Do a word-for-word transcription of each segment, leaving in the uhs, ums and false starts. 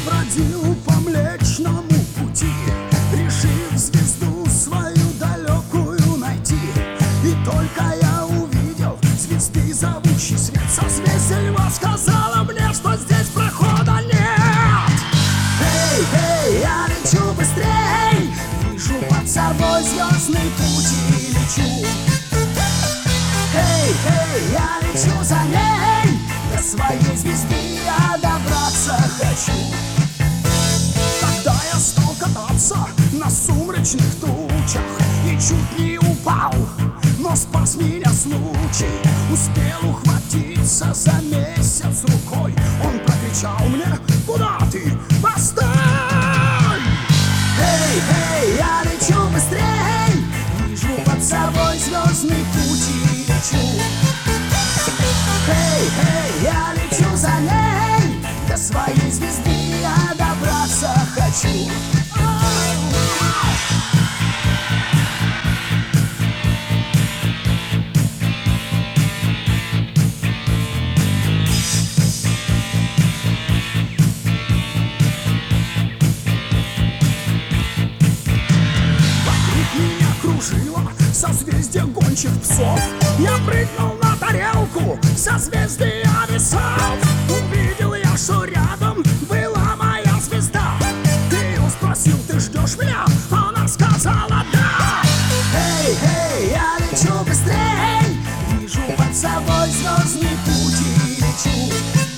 бродил по Млечному пути, решив звезду свою далекую найти. И только я увидел звезды, зовущий свет, созвездие льва сказала мне, что здесь прохода нет. Эй, эй, я лечу быстрей, вижу под собой звездный путь и лечу. Эй, эй, я лечу за ней, до своей звезды я добраться хочу. Тогда я стал кататься на сумрачных тучах и чуть не упал, но спас меня случай. Успел ухватиться за месяц рукой, он прокричал мне: куда ты? Постой! Эй, эй, я лечу быстрей, вижу под собой звездный путь и лечу. Эй, эй, я лечу за ней, до своей звезды я добраться хочу. Вокруг меня кружило созвездие гончих псов. Я прыгнул на тарелку созвездия весов. Увидел я, что рядом была моя звезда. Ты ее спросил: ты ждешь меня? Она сказала: да. Эй, эй, я лечу быстрей, вижу под собой звездный путь и лечу.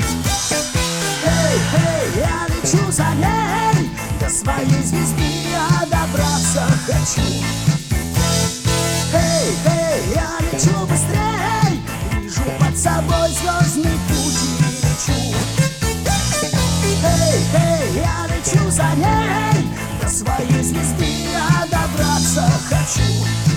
Эй, эй, я лечу за ней, до своей звезды я добраться хочу. Эй, эй, я лечу быстрей, вижу под собой звездный путь и лечу. Эй, эй, я лечу за ней, до своей звезды я добраться хочу.